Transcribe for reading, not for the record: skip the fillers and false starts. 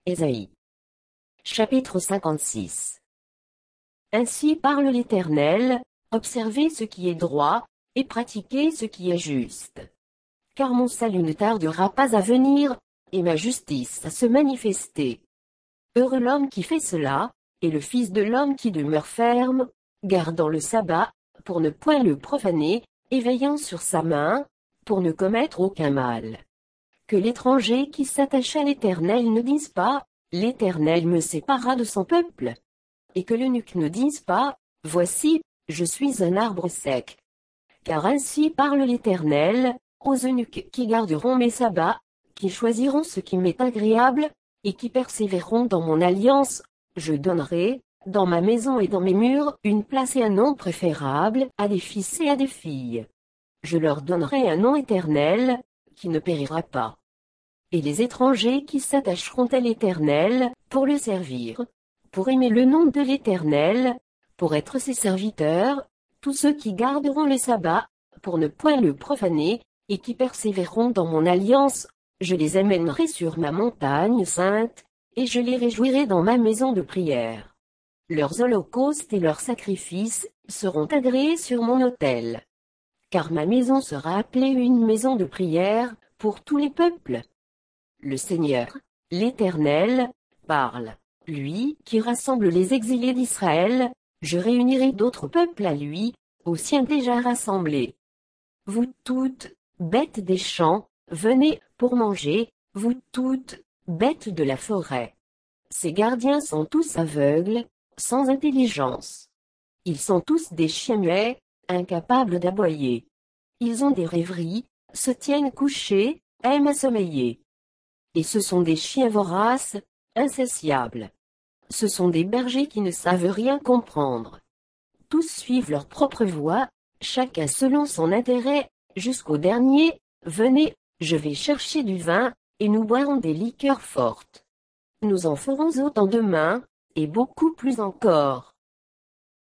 Ésaïe. Chapitre 56. Ainsi parle l'Éternel, observez ce qui est droit, et pratiquez ce qui est juste. Car mon salut ne tardera pas à venir, et ma justice à se manifester. Heureux l'homme qui fait cela, et le fils de l'homme qui demeure ferme, gardant le sabbat, pour ne point le profaner, et veillant sur sa main, pour ne commettre aucun mal. Que l'étranger qui s'attache à l'Éternel ne dise pas, l'Éternel me sépara de son peuple. Et que l'eunuque ne dise pas, voici, je suis un arbre sec. Car ainsi parle l'Éternel, aux eunuques qui garderont mes sabbats, qui choisiront ce qui m'est agréable, et qui persévéreront dans mon alliance, je donnerai, dans ma maison et dans mes murs, une place et un nom préférable à des fils et à des filles. Je leur donnerai un nom éternel, qui ne périra pas. Et les étrangers qui s'attacheront à l'Éternel, pour le servir, pour aimer le nom de l'Éternel, pour être ses serviteurs, tous ceux qui garderont le sabbat, pour ne point le profaner, et qui persévéreront dans mon alliance, je les amènerai sur ma montagne sainte, et je les réjouirai dans ma maison de prière. Leurs holocaustes et leurs sacrifices seront agréés sur mon autel. Car ma maison sera appelée une maison de prière, pour tous les peuples. Le Seigneur, l'Éternel, parle. Lui qui rassemble les exilés d'Israël, je réunirai d'autres peuples à lui, aux siens déjà rassemblés. Vous toutes, bêtes des champs, venez pour manger, vous toutes, bêtes de la forêt. Ces gardiens sont tous aveugles, sans intelligence. Ils sont tous des chiens muets, incapables d'aboyer. Ils ont des rêveries, se tiennent couchés, aiment à sommeiller. Et ce sont des chiens voraces, insatiables. Ce sont des bergers qui ne savent rien comprendre. Tous suivent leur propre voie, chacun selon son intérêt, jusqu'au dernier, venez, je vais chercher du vin, et nous boirons des liqueurs fortes. Nous en ferons autant demain, et beaucoup plus encore.